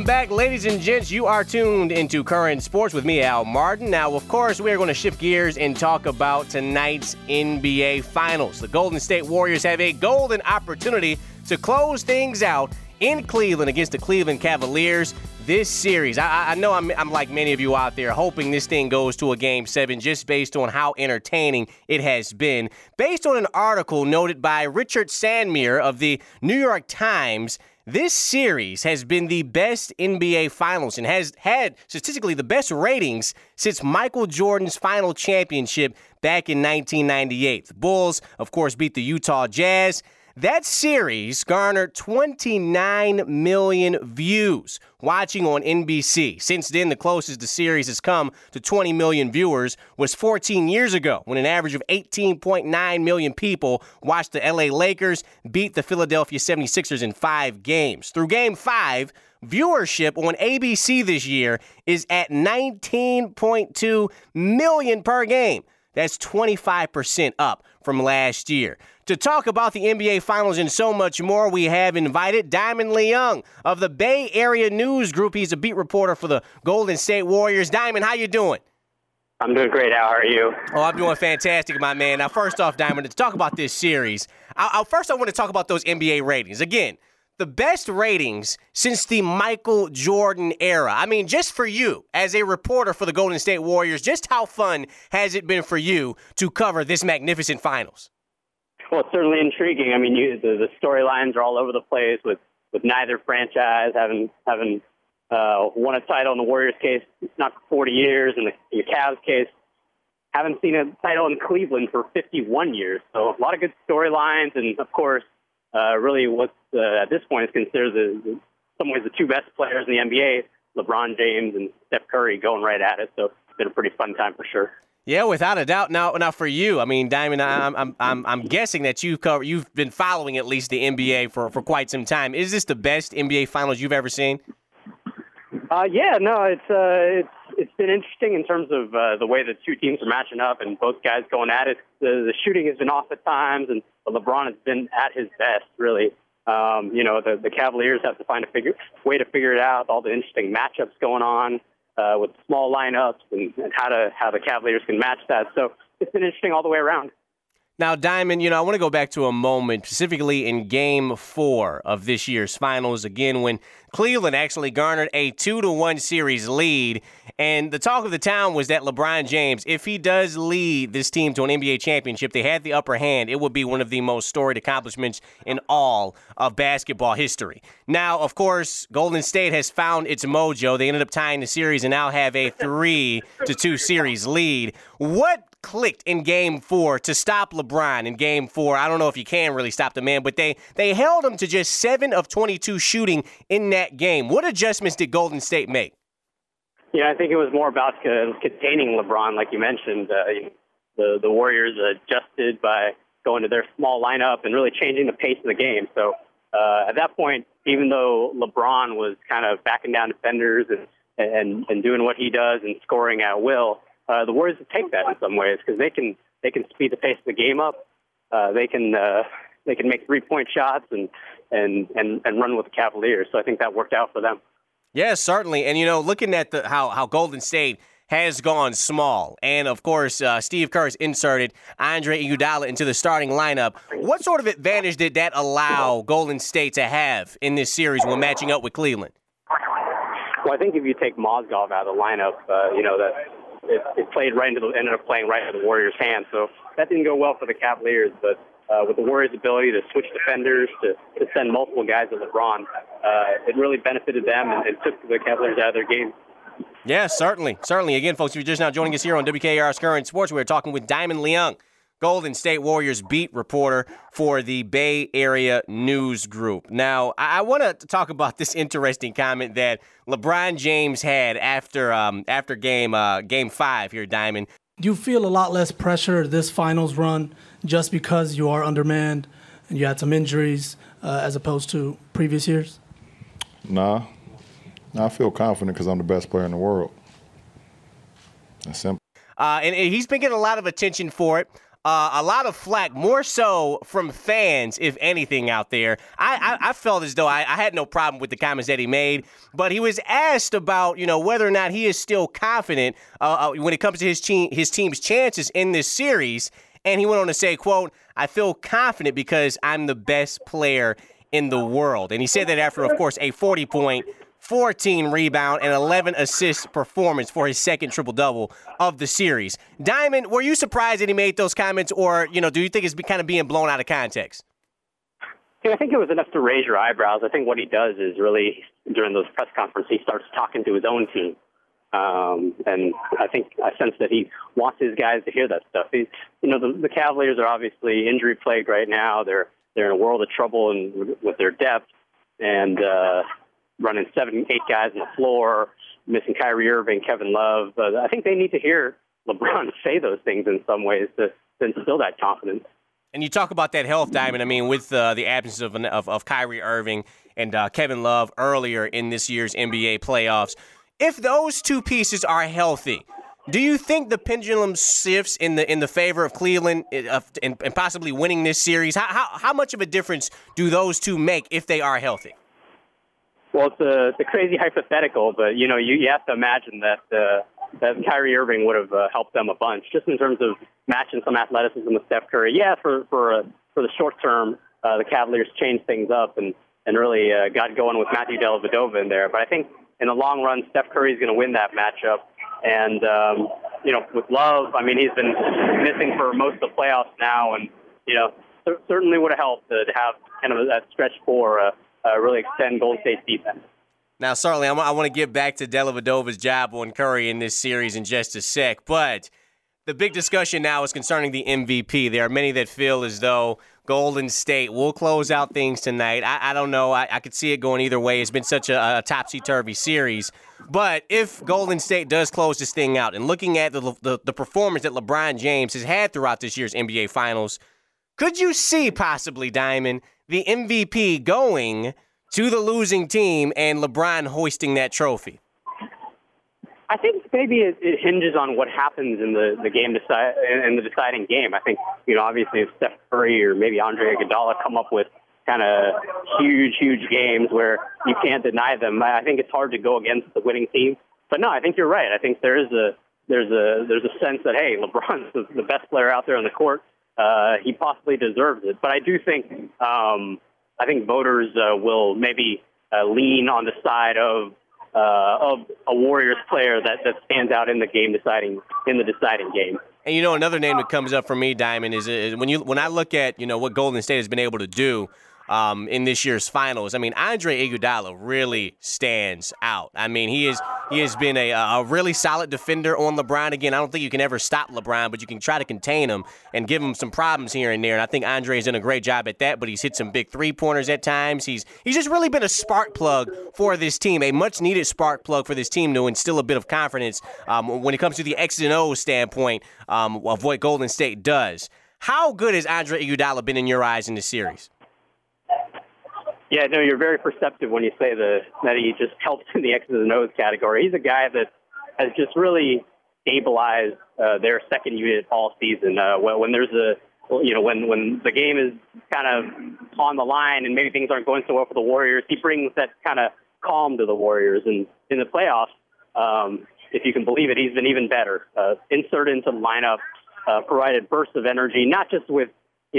back, ladies and gents. You are tuned into Current Sports with me, Al Martin. Now, of course, we are going to shift gears and talk about tonight's NBA Finals. The Golden State Warriors have a golden opportunity to close things out in Cleveland against the Cleveland Cavaliers. This series, I know I'm like many of you out there hoping this thing goes to a Game 7 just based on how entertaining it has been. Based on an article noted by Richard Sandmere of the New York Times, this series has been the best NBA Finals and has had statistically the best ratings since Michael Jordan's final championship back in 1998. The Bulls, of course, beat the Utah Jazz. That series garnered 29 million views watching on NBC. Since then, the closest the series has come to 20 million viewers was 14 years ago, when an average of 18.9 million people watched the LA Lakers beat the Philadelphia 76ers in 5 games. Through Game 5, viewership on ABC this year is at 19.2 million per game. That's 25% up from last year. To talk about the NBA Finals and so much more, we have invited Diamond Leung of the Bay Area News Group. He's a beat reporter for the Golden State Warriors. Diamond, how you doing? I'm doing great. How are you? Oh, I'm doing fantastic, my man. Now, first off, Diamond, to talk about this series, first I want to talk about those NBA ratings. Again, the best ratings since the Michael Jordan era. I mean, just for you, as a reporter for the Golden State Warriors, just how fun has it been for you to cover this magnificent finals? Well, it's certainly intriguing. I mean, the storylines are all over the place with neither franchise having won a title. In the Warriors' case, not for 40 years. In the Cavs' case, haven't seen a title in Cleveland for 51 years. So a lot of good storylines, and of course, really what at this point is considered in some ways the two best players in the NBA, LeBron James and Steph Curry, going right at it. So it's been a pretty fun time for sure. Yeah, without a doubt. Now for you, I mean, Diamond, I'm guessing that you've been following at least the NBA for quite some time. Is this the best NBA Finals you've ever seen? Yeah, no, it's been interesting in terms of the way the two teams are matching up and both guys going at it. The shooting has been off at times, and LeBron has been at his best, really. The Cavaliers have to find a way to figure it out. All the interesting matchups going on with small lineups and how the Cavaliers can match that. So it's been interesting all the way around. Now, Diamond, I want to go back to a moment, specifically in Game 4 of this year's finals, again, when Cleveland actually garnered a 2-1 series lead. And the talk of the town was that LeBron James, if he does lead this team to an NBA championship, they had the upper hand. It would be one of the most storied accomplishments in all of basketball history. Now, of course, Golden State has found its mojo. They ended up tying the series and now have a 3-2 series lead. What clicked in Game 4 to stop LeBron in Game 4? I don't know if you can really stop the man, but they held him to just 7 of 22 shooting in that game. What adjustments did Golden State make? I think it was more about containing LeBron, like you mentioned. The Warriors adjusted by going to their small lineup and really changing the pace of the game. So at that point, even though LeBron was kind of backing down defenders and doing what he does and scoring at will, the Warriors take that in some ways because they can speed the pace of the game up. They can make 3-point shots and run with the Cavaliers. So I think that worked out for them. Yes, certainly. And looking at how Golden State has gone small, and of course Steve Kerr's inserted Andre Iguodala into the starting lineup. What sort of advantage did that allow Golden State to have in this series when matching up with Cleveland? Well, I think if you take Mozgov out of the lineup, that. It played ended up playing right into the Warriors' hands. So that didn't go well for the Cavaliers. But with the Warriors' ability to switch defenders, to send multiple guys at LeBron, it really benefited them and took the Cavaliers out of their game. Yeah, certainly. Again, folks, if you're just now joining us here on WKR's Current Sports, we're talking with Diamond Leung, Golden State Warriors beat reporter for the Bay Area News Group. Now, I want to talk about this interesting comment that LeBron James had after Game 5 here, Diamond. Do you feel a lot less pressure this finals run just because you are undermanned and you had some injuries as opposed to previous years? Nah, I feel confident because I'm the best player in the world. That's simple. And he's been getting a lot of attention for it. a lot of flack, more so from fans, if anything, out there. I felt as though I had no problem with the comments that he made, but he was asked about, whether or not he is still confident when it comes to his team's chances in this series. And he went on to say, quote, "I feel confident because I'm the best player in the world." And he said that after, of course, a 40-point, 14 rebound, and 11 assist performance for his second triple-double of the series. Diamond, were you surprised that he made those comments, or, do you think it's kind of being blown out of context? I think it was enough to raise your eyebrows. I think what he does is really, during those press conferences, he starts talking to his own team. And I sense that he wants his guys to hear that stuff. The Cavaliers are obviously injury plagued right now. They're in a world of trouble with their depth, and running 7-8 guys on the floor, missing Kyrie Irving, Kevin Love. I think they need to hear LeBron say those things in some ways to instill that confidence. And you talk about that health, Diamond. I mean, with the absence of Kyrie Irving and Kevin Love earlier in this year's NBA playoffs, if those two pieces are healthy, do you think the pendulum shifts in the favor of Cleveland and possibly winning this series? How much of a difference do those two make if they are healthy? Well, it's a crazy hypothetical, but you have to imagine that Kyrie Irving would have helped them a bunch, just in terms of matching some athleticism with Steph Curry. Yeah, for the short term, the Cavaliers changed things up and really got going with Matthew Dellavedova in there. But I think in the long run, Steph Curry is going to win that matchup. And with Love, I mean, he's been missing for most of the playoffs now, and certainly would have helped to have kind of that stretch four. Really extend Golden State's defense. Now, certainly, I want to get back to Dellavedova's job on Curry in this series in just a sec, but the big discussion now is concerning the MVP. There are many that feel as though Golden State will close out things tonight. I don't know. I could see it going either way. It's been such a topsy-turvy series. But if Golden State does close this thing out, and looking at the performance that LeBron James has had throughout this year's NBA Finals, could you see possibly, Diamond, the MVP going to the losing team and LeBron hoisting that trophy? I think maybe it hinges on what happens in the game in the deciding game. I think, obviously if Steph Curry or maybe Andre Iguodala come up with kind of huge games where you can't deny them, I think it's hard to go against the winning team. But no, I think you're right. I think there's a sense that, hey, LeBron's the best player out there on the court. He possibly deserves it. But I do think voters will maybe lean on the side of a Warriors player that stands out in the deciding game. And another name that comes up for me, Diamond, is when I look at what Golden State has been able to do in this year's finals. I mean, Andre Iguodala really stands out. I mean, he has been a really solid defender on LeBron. Again, I don't think you can ever stop LeBron, but you can try to contain him and give him some problems here and there. And I think Andre's done a great job at that, but he's hit some big three-pointers at times. He's just really been a spark plug for this team, a much-needed spark plug for this team to instill a bit of confidence when it comes to the X's and O's standpoint of what Golden State does. How good has Andre Iguodala been in your eyes in this series? Yeah, no, you're very perceptive when you say that he just helps in the X's and O's category. He's a guy that has just really stabilized their second unit all season. When there's when the game is kind of on the line and maybe things aren't going so well for the Warriors, he brings that kind of calm to the Warriors. And in the playoffs, if you can believe it, he's been even better. Inserted into the lineup, provided bursts of energy, not just with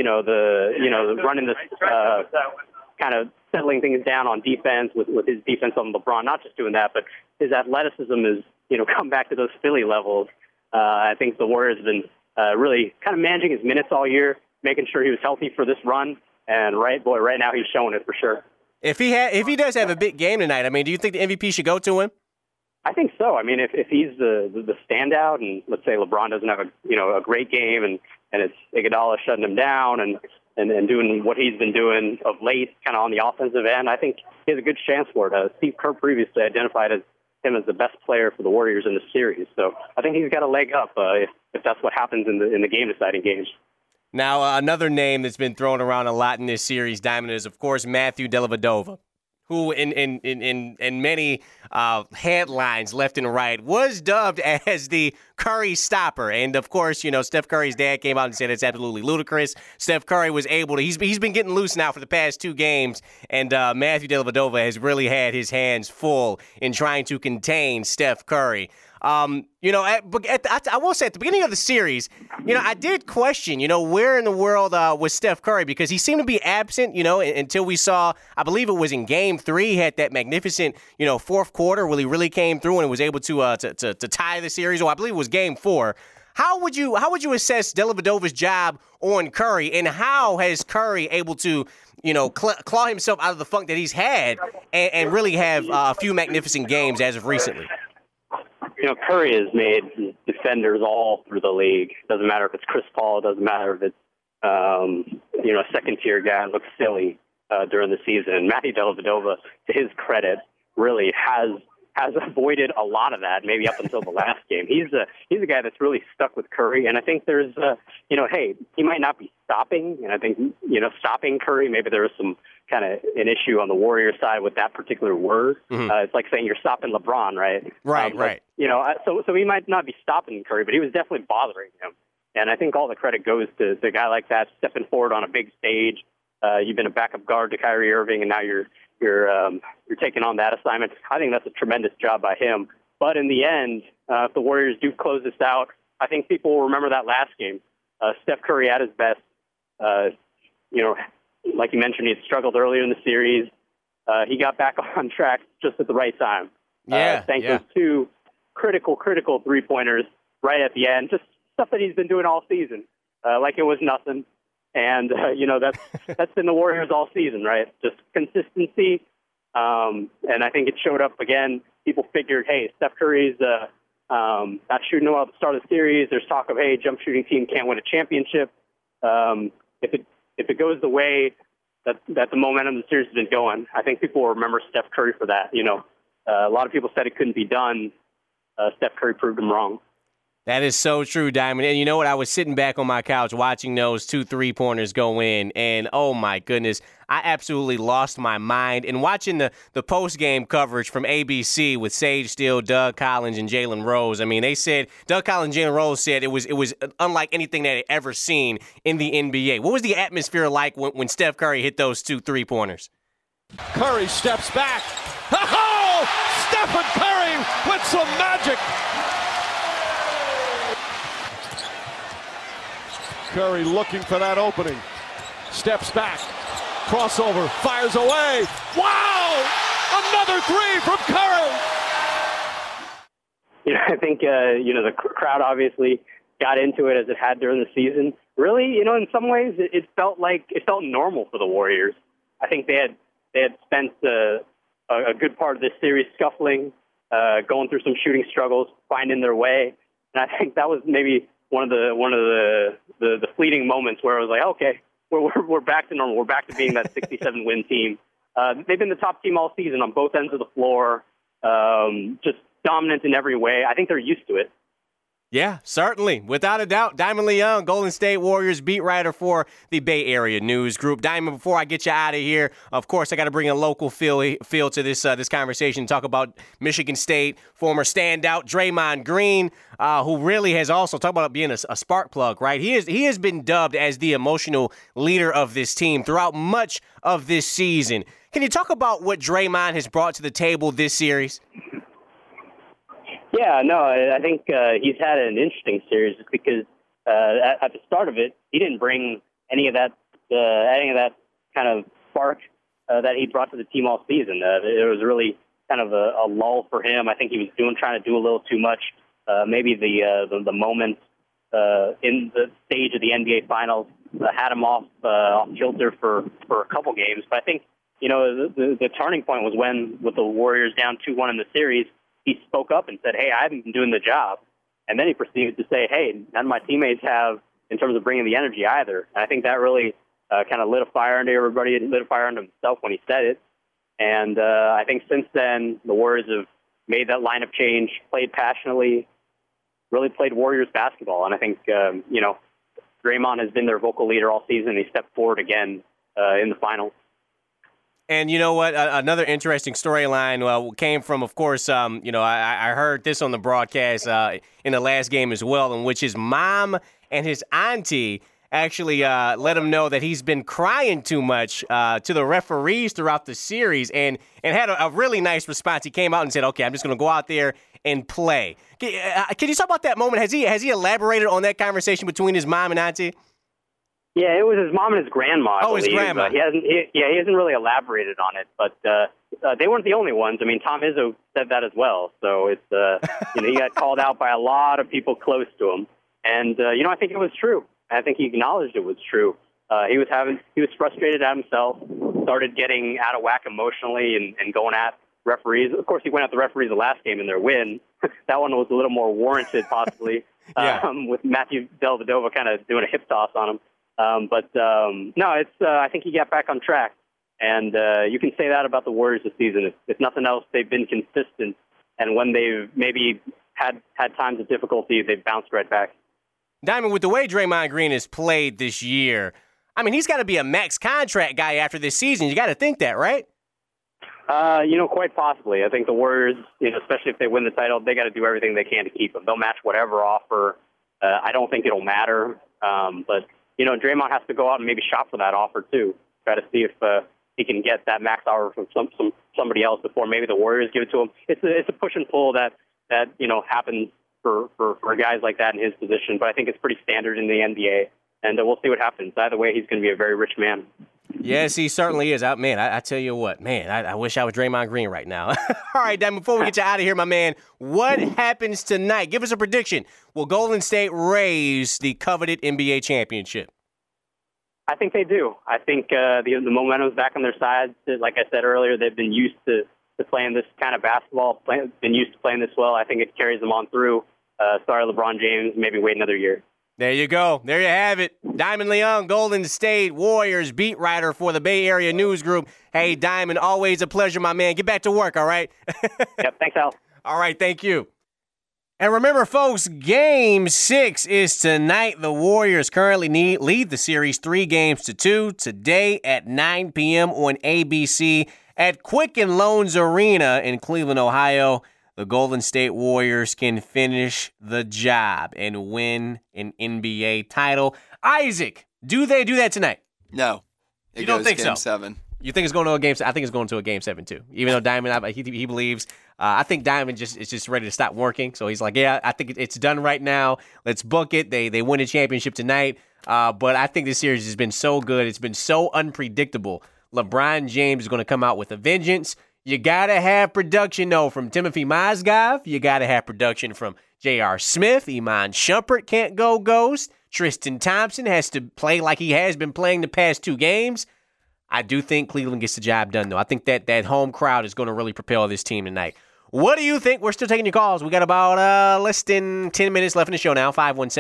running this kind of settling things down on defense with his defense on LeBron, not just doing that, but his athleticism is, come back to those Philly levels. I think the Warriors have been really kind of managing his minutes all year, making sure he was healthy for this run. And right now he's showing it for sure. If he does have a big game tonight, I mean, do you think the MVP should go to him? I think so. I mean, if he's the standout, and let's say LeBron doesn't have a great game, and it's Iguodala shutting him down and doing what he's been doing of late, kind of on the offensive end, I think he has a good chance for it. Steve Kerr previously identified him as the best player for the Warriors in the series, so I think he's got a leg up if that's what happens in the game-deciding games. Now, another name that's been thrown around a lot in this series, Diamond, is, of course, Matthew Dellavedova, who in many headlines left and right was dubbed as the Curry stopper. And, of course, Steph Curry's dad came out and said it's absolutely ludicrous. Steph Curry was able to – he's been getting loose now for the past 2 games, and Matthew Dellavedova has really had his hands full in trying to contain Steph Curry. I will say at the beginning of the series, I did question, where in the world was Steph Curry, because he seemed to be absent, until we saw, I believe it was in Game 3, he had that magnificent, fourth quarter where he really came through and was able to tie the series. Or I believe it was Game 4. How would you assess Dellavedova's job on Curry, and how has Curry able to, claw himself out of the funk that he's had and really have a few magnificent games as of recently? Curry has made defenders all through the league. Doesn't matter if it's Chris Paul. Doesn't matter if it's, a second-tier guy looks silly during the season. And Matthew Dellavedova, to his credit, really has avoided a lot of that, maybe up until the last game. He's a guy that's really stuck with Curry. And I think there's, hey, he might not be stopping. And I think, stopping Curry, maybe there is some kind of an issue on the Warriors side with that particular word. Mm-hmm. It's like saying you're stopping LeBron, right? Right. So he might not be stopping Curry, but he was definitely bothering him. And I think all the credit goes to a guy like that stepping forward on a big stage. You've been a backup guard to Kyrie Irving, and now you're taking on that assignment. I think that's a tremendous job by him. But in the end, if the Warriors do close this out, I think people will remember that last game. Steph Curry at his best. Like you mentioned, he had struggled earlier in the series. He got back on track just at the right time. Thanks to 2 critical 3-pointers right at the end. Just stuff that he's been doing all season, like it was nothing. And, that's been the Warriors all season, right? Just consistency. And I think it showed up again. People figured, hey, Steph Curry's not shooting well at the start of the series. There's talk of, hey, jump shooting team can't win a championship. If it goes the way that the momentum of the series has been going, I think people will remember Steph Curry for that. A lot of people said it couldn't be done. Steph Curry proved them wrong. That is so true, Diamond. And you know what? I was sitting back on my couch watching those 2 3-pointers go in, and oh my goodness, I absolutely lost my mind. And watching the post-game coverage from ABC with Sage Steele, Doug Collins, and Jalen Rose, I mean, they said, Doug Collins and Jalen Rose said it was unlike anything they had ever seen in the NBA. What was the atmosphere like when Steph Curry hit those 2 3-pointers? Curry steps back. Oh! Stephen Curry with some magic. Curry looking for that opening. Steps back. Crossover. Fires away. Wow! Another 3 from Curry! I think, the crowd obviously got into it as it had during the season. Really, in some ways, it felt normal for the Warriors. I think they had spent a good part of this series scuffling, going through some shooting struggles, finding their way. And I think that was maybe one of the fleeting moments where I was like, okay, we're back to normal. We're back to being that 67-win team. They've been the top team all season on both ends of the floor, just dominant in every way. I think they're used to it. Yeah, certainly. Without a doubt. Diamond Leung, Golden State Warriors beat writer for the Bay Area News Group. Diamond, before I get you out of here, of course, I got to bring a local feel to this conversation, talk about Michigan State former standout Draymond Green, who really has also, talk about being a spark plug, right? He has been dubbed as the emotional leader of this team throughout much of this season. Can you talk about what Draymond has brought to the table this series? Yeah, no, I think he's had an interesting series just because at the start of it, he didn't bring any of that kind of spark that he brought to the team all season. It was really kind of a lull for him. I think he was trying to do a little too much. Maybe the moments in the stage of the NBA Finals had him off kilter for a couple games. But I think the turning point was when, with the Warriors down 2-1 in the series, he spoke up and said, hey, I haven't been doing the job. And then he proceeded to say, hey, none of my teammates have in terms of bringing the energy either. And I think that really kind of lit a fire under everybody, lit a fire under himself when he said it. And I think since then, the Warriors have made that lineup change, played passionately, really played Warriors basketball. And I think, Draymond has been their vocal leader all season. He stepped forward again in the finals. And you know what? Another interesting storyline came from, of course, I heard this on the broadcast in the last game as well, in which his mom and his auntie actually let him know that he's been crying too much to the referees throughout the series and had a really nice response. He came out and said, okay, I'm just going to go out there and play. Can you talk about that moment? Has he elaborated on that conversation between his mom and auntie? Yeah, it was his mom and his grandma. I believe. His grandma. He hasn't really elaborated on it, but they weren't the only ones. I mean, Tom Izzo said that as well. So it's he got called out by a lot of people close to him, and I think it was true. I think he acknowledged it was true. He was frustrated at himself, started getting out of whack emotionally and going at referees. Of course, he went at the referees the last game in their win. That one was a little more warranted, possibly, with Matthew Dellavedova kind of doing a hip toss on him. I think he got back on track. And you can say that about the Warriors this season. If nothing else, they've been consistent. And when they've maybe had times of difficulty, they've bounced right back. Diamond, with the way Draymond Green has played this year, I mean, he's got to be a max contract guy after this season. You got to think that, right? Quite possibly. I think the Warriors, especially if they win the title, they got to do everything they can to keep him. They'll match whatever offer. I don't think it'll matter. But Draymond has to go out and maybe shop for that offer too. Try to see if he can get that max offer from somebody else before maybe the Warriors give it to him. It's a push and pull that happens for guys like that in his position. But I think it's pretty standard in the NBA, and we'll see what happens. Either way, he's going to be a very rich man. Yes, he certainly is. I tell you what, man, I wish I was Draymond Green right now. All right, Dan, before we get you out of here, my man, what happens tonight? Give us a prediction. Will Golden State raise the coveted NBA championship? I think they do. I think the momentum's back on their side. Like I said earlier, they've been used to playing this kind of basketball, been used to playing this well. I think it carries them on through. Sorry, LeBron James, maybe wait another year. There you go. There you have it. Diamond Leung, Golden State Warriors beat writer for the Bay Area News Group. Hey, Diamond, always a pleasure, my man. Get back to work, all right? Yep, thanks, Al. All right, thank you. And remember, folks, Game 6 is tonight. The Warriors currently lead the series 3-2 today at 9 p.m. on ABC at Quicken Loans Arena in Cleveland, Ohio. The Golden State Warriors can finish the job and win an NBA title. Isaac, do they do that tonight? No. You don't think Game so? 7. You think it's going to a Game 7? I think it's going to a Game 7 too. Even though Diamond, he believes. I think Diamond is just ready to stop working. So he's like, yeah, I think it's done right now. Let's book it. They win a championship tonight. But I think this series has been so good. It's been so unpredictable. LeBron James is going to come out with a vengeance. You got to have production, though, from Timothy Mozgov. You got to have production from J.R. Smith. Iman Shumpert can't go ghost. Tristan Thompson has to play like he has been playing the past 2 games. I do think Cleveland gets the job done, though. I think that home crowd is going to really propel this team tonight. What do you think? We're still taking your calls. We got about less than 10 minutes left in the show now.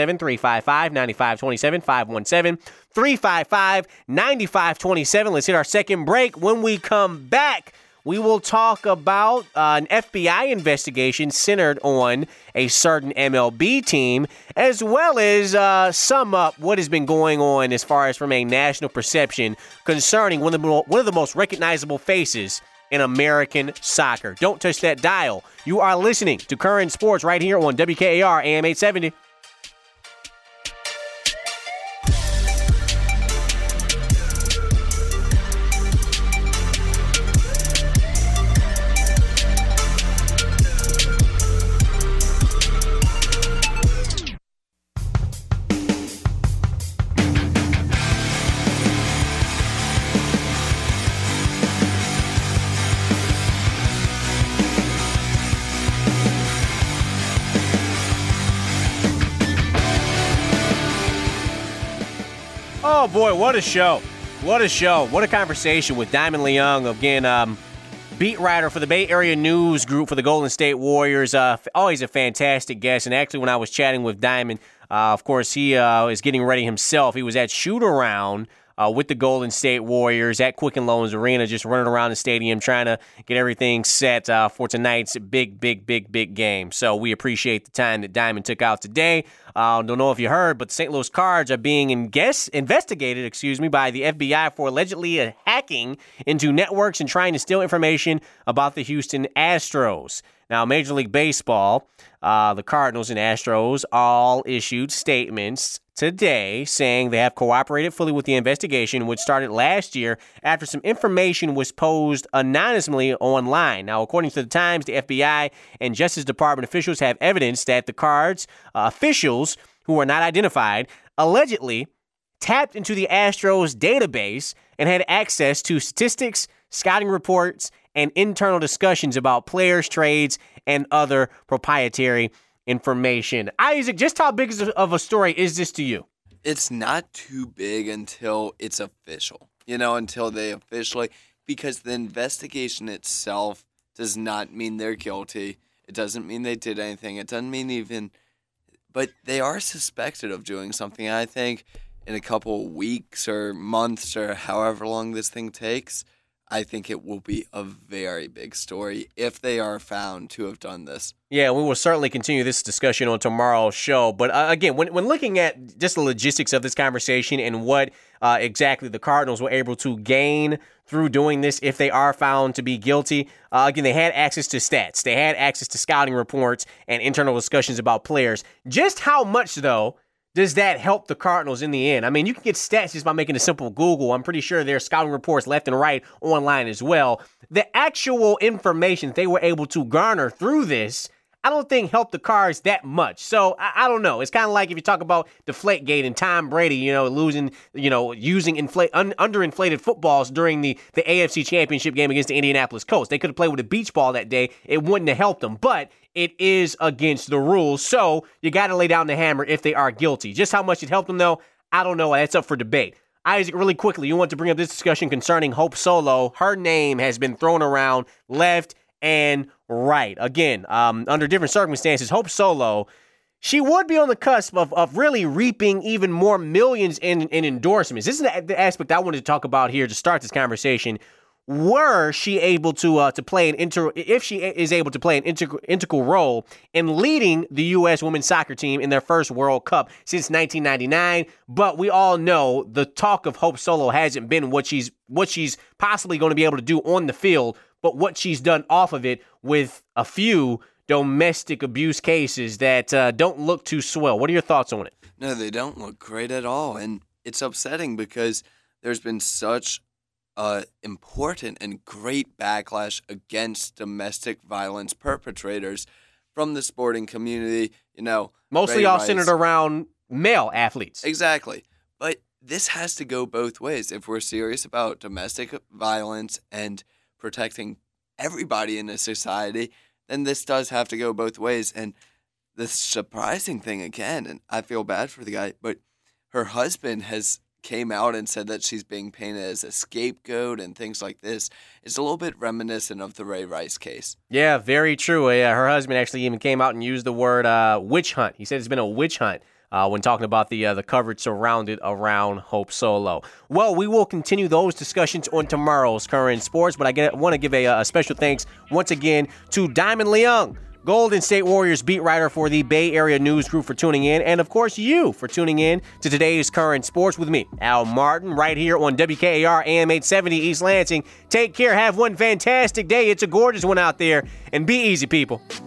517-355-9527. 517-355-9527. Let's hit our second break. When we come back, we will talk about an FBI investigation centered on a certain MLB team, as well as sum up what has been going on as far as from a national perception concerning one of the most recognizable faces in American soccer. Don't touch that dial. You are listening to Current Sports right here on WKAR AM 870. Oh, boy, what a show. What a show. What a conversation with Diamond Leung, again, beat writer for the Bay Area News Group for the Golden State Warriors. Always a fantastic guest. And actually, when I was chatting with Diamond, of course, he is getting ready himself. He was at shoot-around with the Golden State Warriors at Quicken Loans Arena, just running around the stadium trying to get everything set for tonight's big game. So we appreciate the time that Diamond took out today. Don't know if you heard, but the St. Louis Cards are being investigated by the FBI for allegedly hacking into networks and trying to steal information about the Houston Astros. Now, Major League Baseball, the Cardinals and Astros all issued statements today saying they have cooperated fully with the investigation, which started last year after some information was posted anonymously online. Now, according to the Times, the FBI and Justice Department officials have evidence that the Cards officials, who are not identified, allegedly tapped into the Astros database and had access to statistics, scouting reports, and internal discussions about players, trades, and other proprietary information. Isaac, just how big of a story is this to you? It's not too big until it's official, until they officially, because the investigation itself does not mean they're guilty. It doesn't mean they did anything. It doesn't mean but they are suspected of doing something. I think in a couple of weeks or months or however long this thing takes, I think it will be a very big story if they are found to have done this. Yeah, we will certainly continue this discussion on tomorrow's show. But again, when looking at just the logistics of this conversation and what exactly the Cardinals were able to gain through doing this, if they are found to be guilty, again, they had access to stats. They had access to scouting reports and internal discussions about players. Just how much, though, does that help the Cardinals in the end? I mean, you can get stats just by making a simple Google. I'm pretty sure there's scouting reports left and right online as well. The actual information that they were able to garner through this, I don't think helped the Cards that much. So I don't know. It's kind of like if you talk about Deflategate and Tom Brady, losing, using underinflated footballs during the AFC Championship game against the Indianapolis Colts. They could have played with a beach ball that day. It wouldn't have helped them. But it is against the rules, so you got to lay down the hammer if they are guilty. Just how much it helped them, though, I don't know. That's up for debate. Isaac, really quickly, you want to bring up this discussion concerning Hope Solo. Her name has been thrown around left and right. Again, under different circumstances, Hope Solo, she would be on the cusp of really reaping even more millions in endorsements. This is the aspect I wanted to talk about here to start this conversation. Were she able to play if she is able to play an integral role in leading the U.S. women's soccer team in their first World Cup since 1999, but we all know the talk of Hope Solo hasn't been what she's possibly going to be able to do on the field, but what she's done off of it with a few domestic abuse cases that don't look too swell. What are your thoughts on it? No, they don't look great at all, and it's upsetting because there's been such important and great backlash against domestic violence perpetrators from the sporting community, Mostly all centered around male athletes. Exactly. But this has to go both ways. If we're serious about domestic violence and protecting everybody in a society, then this does have to go both ways. And the surprising thing, again, and I feel bad for the guy, but her husband came out and said that she's being painted as a scapegoat and things like this. It's a little bit reminiscent of the Ray Rice case. Yeah, very true. Her husband actually even came out and used the word witch hunt. He said it's been a witch hunt when talking about the coverage surrounded around Hope Solo. Well, we will continue those discussions on tomorrow's Current Sports, but I want to give a special thanks once again to Diamond Leung, Golden State Warriors beat writer for the Bay Area News Group, for tuning in, and of course you for tuning in to today's Current Sports with me, Al Martin, right here on WKAR AM 870 East Lansing. Take care, have one fantastic day. It's a gorgeous one out there, and be easy, people.